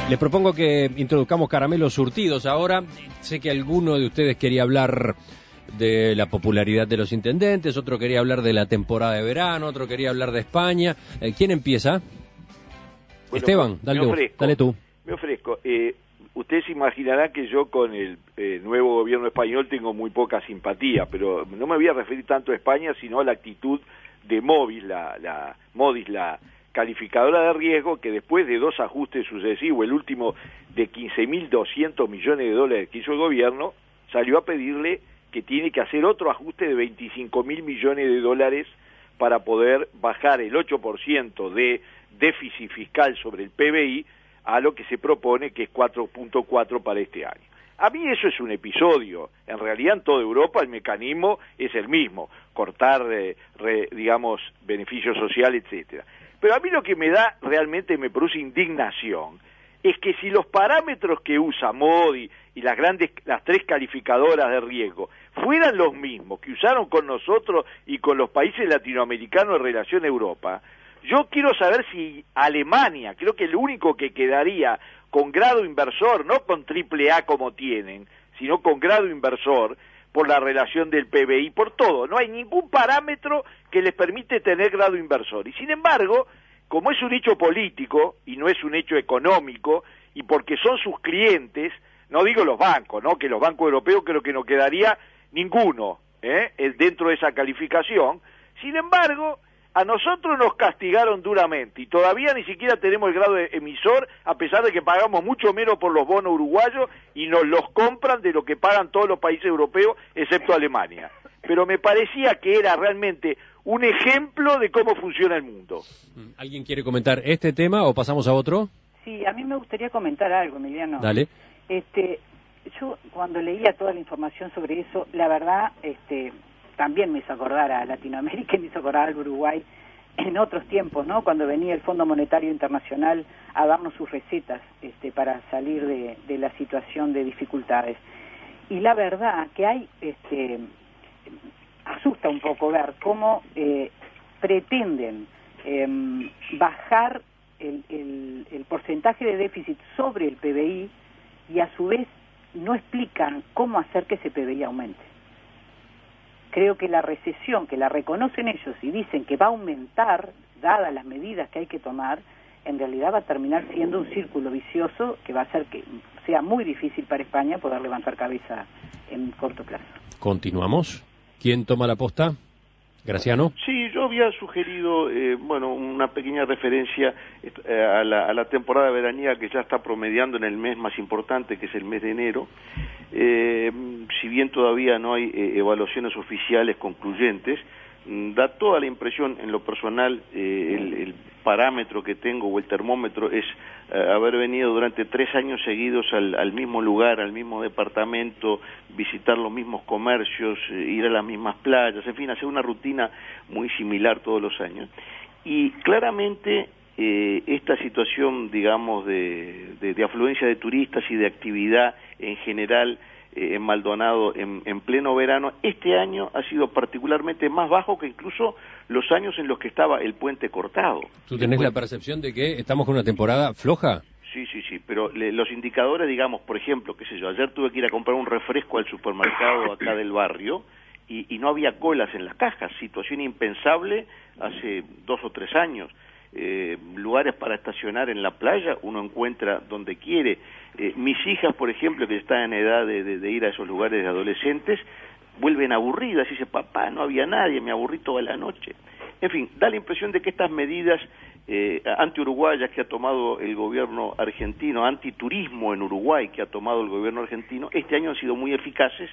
Les propongo que introduzcamos caramelos surtidos ahora. Sé que alguno de ustedes quería hablar de la popularidad de los intendentes, otro quería hablar de la temporada de verano, otro quería hablar de España. ¿Quién empieza? Bueno, Esteban, dale tú. Me ofrezco. Ustedes se imaginarán que yo con el nuevo gobierno español tengo muy poca simpatía, pero no me voy a referir tanto a España, sino a la actitud de Moody's, la calificadora de riesgo, que después de 2 ajustes sucesivos, el último de 15.200 millones de dólares que hizo el gobierno, salió a pedirle que tiene que hacer otro ajuste de 25.000 millones de dólares para poder bajar el 8% de déficit fiscal sobre el PBI a lo que se propone, que es 4.4 para este año. A mí eso es un episodio. En realidad en toda Europa el mecanismo es el mismo, cortar, digamos, beneficios sociales, etcétera. Pero a mí lo que realmente me produce indignación es que si los parámetros que usa Moody's y las 3 calificadoras de riesgo fueran los mismos que usaron con nosotros y con los países latinoamericanos en relación a Europa, yo quiero saber si Alemania, creo que el único que quedaría con grado inversor, no con triple A como tienen, sino con grado inversor, por la relación del PBI, por todo. No hay ningún parámetro que les permite tener grado inversor. Y sin embargo, como es un hecho político y no es un hecho económico, y porque son sus clientes, no digo los bancos, ¿no? Que los bancos europeos creo que no quedaría ninguno dentro de esa calificación. Sin embargo, a nosotros nos castigaron duramente y todavía ni siquiera tenemos el grado de emisor, a pesar de que pagamos mucho menos por los bonos uruguayos y nos los compran de lo que pagan todos los países europeos, excepto Alemania. Pero me parecía que era realmente un ejemplo de cómo funciona el mundo. ¿Alguien quiere comentar este tema o pasamos a otro? Sí, a mí me gustaría comentar algo, Emiliano. Dale. Yo cuando leía toda la información sobre eso, la verdad, también me hizo acordar a Latinoamérica y me hizo acordar al Uruguay en otros tiempos, ¿no? Cuando venía el Fondo Monetario Internacional a darnos sus recetas para salir de la situación de dificultades. Y la verdad que hay, asusta un poco ver cómo pretenden bajar el porcentaje de déficit sobre el PBI y a su vez no explican cómo hacer que ese PBI aumente. Creo que la recesión, que la reconocen ellos y dicen que va a aumentar, dadas las medidas que hay que tomar, en realidad va a terminar siendo un círculo vicioso que va a hacer que sea muy difícil para España poder levantar cabeza en corto plazo. Continuamos. ¿Quién toma la posta? Graciano. Sí, yo había sugerido, una pequeña referencia a la temporada veraniega que ya está promediando en el mes más importante, que es el mes de enero. Si bien todavía no hay evaluaciones oficiales concluyentes, da toda la impresión, en lo personal, el parámetro que tengo o el termómetro es haber venido durante 3 años seguidos al mismo lugar, al mismo departamento, visitar los mismos comercios, ir a las mismas playas, en fin, hacer una rutina muy similar todos los años. Y claramente esta situación, digamos, de afluencia de turistas y de actividad en general en Maldonado en pleno verano, este año ha sido particularmente más bajo que incluso los años en los que estaba el puente cortado. ¿Tú tenés la percepción de que estamos con una temporada floja? Sí, pero los indicadores, digamos, por ejemplo, qué sé yo, ayer tuve que ir a comprar un refresco al supermercado acá del barrio y no había colas en las cajas, situación impensable hace 2 o 3 años. Lugares para estacionar en la playa uno encuentra donde quiere. Mis hijas, por ejemplo, que están en edad de ir a esos lugares de adolescentes, vuelven aburridas, y dicen, papá, no había nadie, me aburrí toda la noche. En fin, da la impresión de que estas medidas anti-uruguayas que ha tomado el gobierno argentino, anti-turismo en Uruguay que ha tomado el gobierno argentino, este año han sido muy eficaces.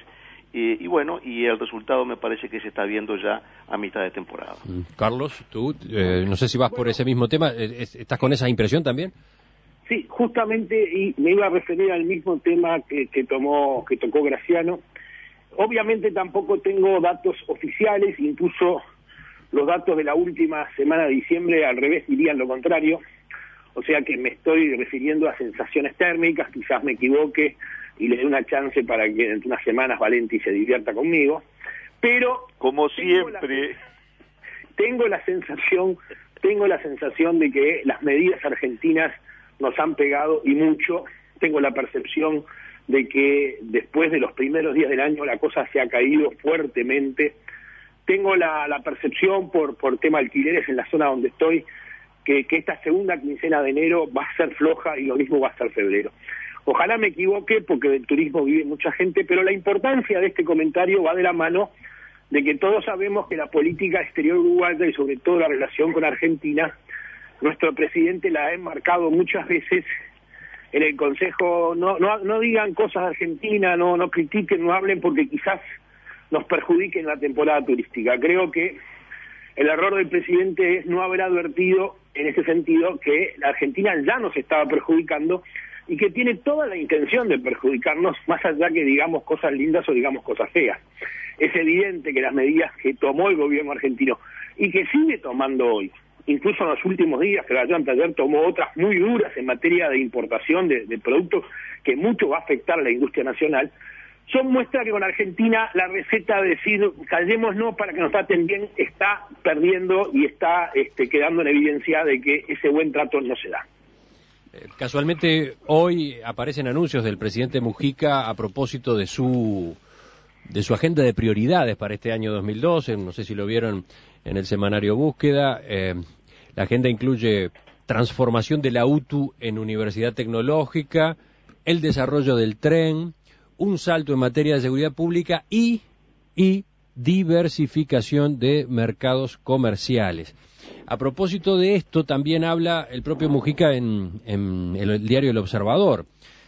Y el resultado me parece que se está viendo ya a mitad de temporada. Carlos, tú, no sé si vas por ese mismo tema, ¿estás con esa impresión también? Sí, justamente, y me iba a referir al mismo tema que tocó Graciano. Obviamente tampoco tengo datos oficiales, incluso los datos de la última semana de diciembre al revés dirían lo contrario, o sea que me estoy refiriendo a sensaciones térmicas, quizás me equivoque y le dé una chance para que en unas semanas Valenti se divierta conmigo, pero como siempre tengo la sensación de que las medidas argentinas nos han pegado y mucho. Tengo la percepción de que después de los primeros días del año la cosa se ha caído fuertemente. Tengo la percepción por tema alquileres en la zona donde estoy, que esta segunda quincena de enero va a ser floja y lo mismo va a ser febrero. Ojalá me equivoque porque del turismo vive mucha gente, pero la importancia de este comentario va de la mano de que todos sabemos que la política exterior uruguaya y sobre todo la relación con Argentina, nuestro presidente la ha enmarcado muchas veces en el Consejo. No digan cosas de Argentina, no critiquen, no hablen porque quizás nos perjudiquen la temporada turística. Creo que el error del presidente es no haber advertido en ese sentido que la Argentina ya nos estaba perjudicando y que tiene toda la intención de perjudicarnos, más allá que digamos cosas lindas o digamos cosas feas. Es evidente que las medidas que tomó el gobierno argentino y que sigue tomando hoy, incluso en los últimos días, que ayer tomó otras muy duras en materia de importación de productos que mucho va a afectar a la industria nacional, son muestra que con Argentina la receta de decir callémonos para que nos traten bien está perdiendo y está quedando en evidencia de que ese buen trato no se da. Casualmente hoy aparecen anuncios del presidente Mujica a propósito de su agenda de prioridades para este año 2012, no sé si lo vieron en el semanario Búsqueda. La agenda incluye transformación de la UTU en universidad tecnológica, el desarrollo del tren, un salto en materia de seguridad pública y diversificación de mercados comerciales. A propósito de esto, también habla el propio Mujica en el diario El Observador,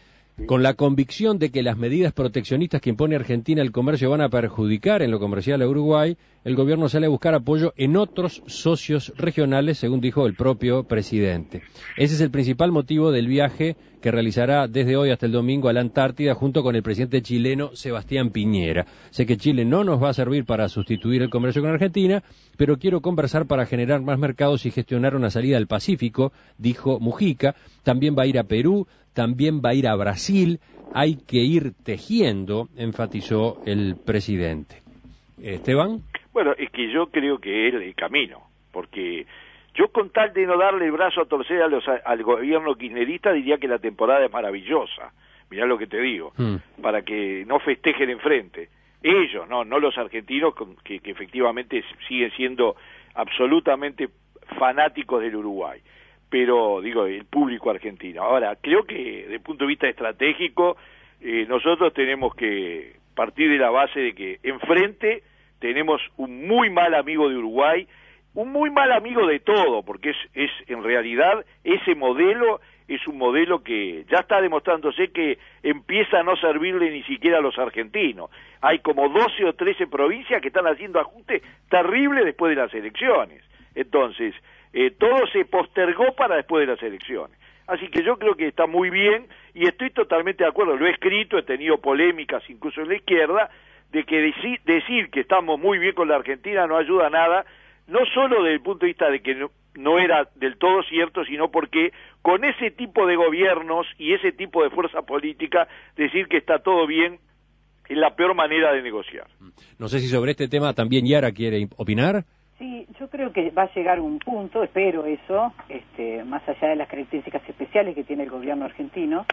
con la convicción de que las medidas proteccionistas que impone Argentina al comercio van a perjudicar en lo comercial a Uruguay. El gobierno sale a buscar apoyo en otros socios regionales, según dijo el propio presidente. Ese es el principal motivo del viaje que realizará desde hoy hasta el domingo a la Antártida junto con el presidente chileno Sebastián Piñera. Sé que Chile no nos va a servir para sustituir el comercio con Argentina, pero quiero conversar para generar más mercados y gestionar una salida al Pacífico, dijo Mujica. También va a ir a Perú, también va a ir a Brasil. Hay que ir tejiendo, enfatizó el presidente. Esteban. Bueno, es que yo creo que es el camino, porque yo con tal de no darle el brazo a torcer al gobierno kirchnerista diría que la temporada es maravillosa, mirá lo que te digo, para que no festejen enfrente. Ellos, no los argentinos, que efectivamente siguen siendo absolutamente fanáticos del Uruguay, pero digo, el público argentino. Ahora, creo que desde el punto de vista estratégico, nosotros tenemos que partir de la base de que enfrente tenemos un muy mal amigo de Uruguay, un muy mal amigo de todo, porque es en realidad ese modelo es un modelo que ya está demostrándose que empieza a no servirle ni siquiera a los argentinos. Hay como 12 o 13 provincias que están haciendo ajustes terribles después de las elecciones. Entonces, todo se postergó para después de las elecciones. Así que yo creo que está muy bien y estoy totalmente de acuerdo, lo he escrito, he tenido polémicas incluso en la izquierda, de que decir que estamos muy bien con la Argentina no ayuda a nada, no solo desde el punto de vista de que no era del todo cierto, sino porque con ese tipo de gobiernos y ese tipo de fuerza política, decir que está todo bien es la peor manera de negociar. No sé si sobre este tema también Yara quiere opinar. Sí, yo creo que va a llegar un punto, espero eso, más allá de las características especiales que tiene el gobierno argentino,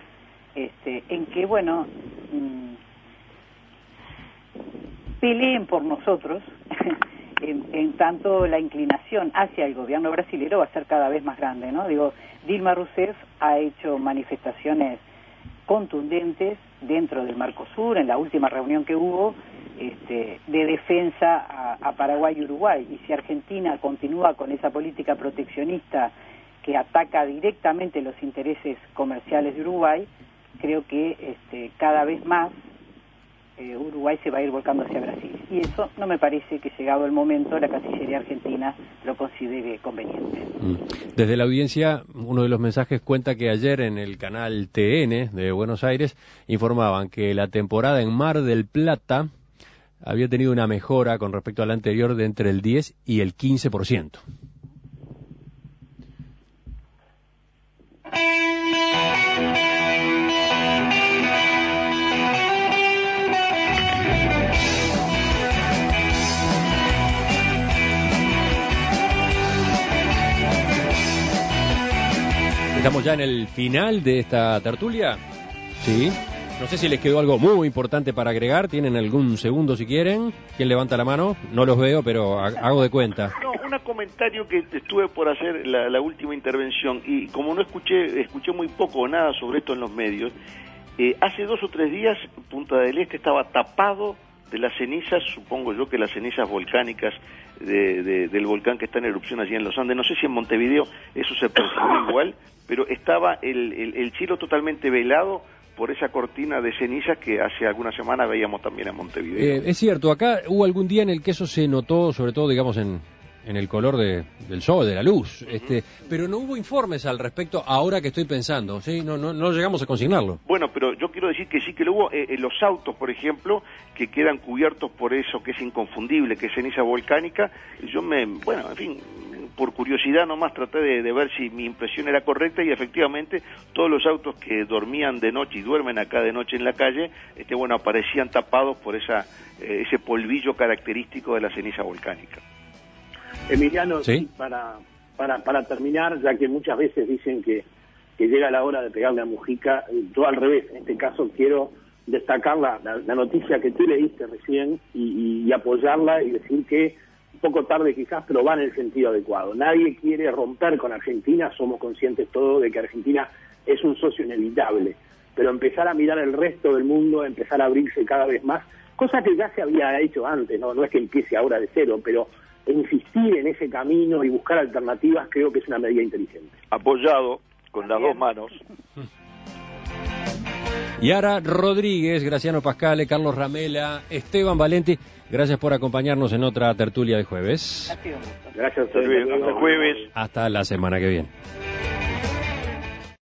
en que, bueno, peleen por nosotros, en tanto la inclinación hacia el gobierno brasilero va a ser cada vez más grande, ¿no? Digo, Dilma Rousseff ha hecho manifestaciones contundentes dentro del Mercosur, en la última reunión que hubo, de defensa a Paraguay y Uruguay, y si Argentina continúa con esa política proteccionista que ataca directamente los intereses comerciales de Uruguay, creo que cada vez más Uruguay se va a ir volcando hacia Brasil, y eso no me parece que llegado el momento la Cancillería argentina lo considere conveniente. Desde la audiencia, uno de los mensajes cuenta que ayer en el canal TN de Buenos Aires informaban que la temporada en Mar del Plata había tenido una mejora con respecto a la anterior de entre el 10 y el 15%. Estamos ya en el final de esta tertulia. Sí. No sé si les quedó algo muy importante para agregar. ¿Tienen algún segundo si quieren? ¿Quién levanta la mano? No los veo, pero hago de cuenta. No, un comentario que estuve por hacer la última intervención, y como no escuché muy poco o nada sobre esto en los medios, hace 2 o 3 días Punta del Este estaba tapado de las cenizas, supongo yo que las cenizas volcánicas del volcán que está en erupción allí en los Andes. No sé si en Montevideo eso se percibió igual, pero estaba el cielo totalmente velado por esa cortina de cenizas que hace algunas semanas veíamos también en Montevideo. Es cierto, acá hubo algún día en el que eso se notó, sobre todo, digamos, en el color del sol, de la luz, pero no hubo informes al respecto ahora que estoy pensando, ¿sí? No llegamos a consignarlo. Bueno, pero yo quiero decir que sí que lo hubo. Los autos, por ejemplo, que quedan cubiertos por eso que es inconfundible, que es ceniza volcánica, en fin, por curiosidad nomás traté de ver si mi impresión era correcta, y efectivamente todos los autos que dormían de noche y duermen acá de noche en la calle, aparecían tapados por ese polvillo característico de la ceniza volcánica. Emiliano, ¿sí? Para terminar, ya que muchas veces dicen que llega la hora de pegarle a Mujica, yo al revés, en este caso quiero destacar la noticia que tú leíste recién y apoyarla y decir que un poco tarde quizás, pero va en el sentido adecuado. Nadie quiere romper con Argentina, somos conscientes todos de que Argentina es un socio inevitable, pero empezar a mirar el resto del mundo, empezar a abrirse cada vez más, cosa que ya se había hecho antes, no es que empiece ahora de cero, pero insistir en ese camino y buscar alternativas creo que es una medida inteligente. Apoyado con las 2 manos. Yara Rodríguez, Graciano Pascale, Carlos Ramela, Esteban Valenti, gracias por acompañarnos en otra tertulia de jueves. Gracias a ustedes. Hasta jueves. Hasta la semana que viene.